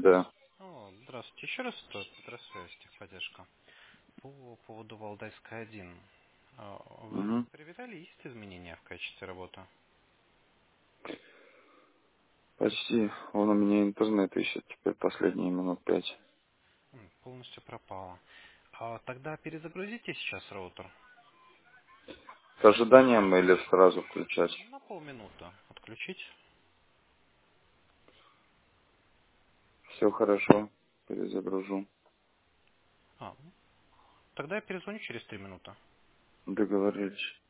Да. О, здравствуйте. Еще раз это Петросвязь, техподдержка. По поводу Валдайской 1. Вы Угу. проверяли, есть изменения в качестве работы? Почти. Он у меня интернет ищет теперь последние минут 5. Полностью пропало. Тогда перезагрузите сейчас роутер. С ожиданием или сразу включать? На полминуты отключить. Все хорошо. Перезагружу. Тогда я перезвоню через 3 минуты. Договорились.